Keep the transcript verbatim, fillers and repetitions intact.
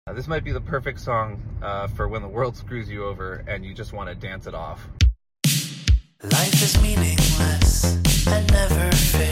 Uh, this might be the perfect song uh, for when the world screws you over and you just want to dance it off. Life is meaningless and never fair.